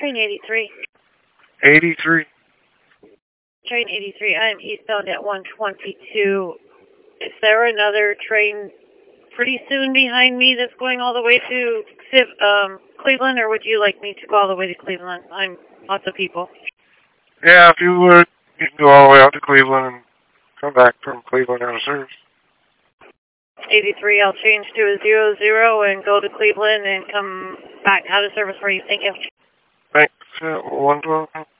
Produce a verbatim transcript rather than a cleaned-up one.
Train eighty-three. eighty-three. Train eighty-three, I am eastbound at one twenty-two. Is there another train pretty soon behind me that's going all the way to um, Cleveland, or would you like me to go all the way to Cleveland? I'm lots of people. Yeah, if you would, you can go all the way out to Cleveland and come back from Cleveland out of service. eighty-three, I'll change to a zero zero and go to Cleveland and come back out of service for you. Thank you. Thanks. Uh, one twelve.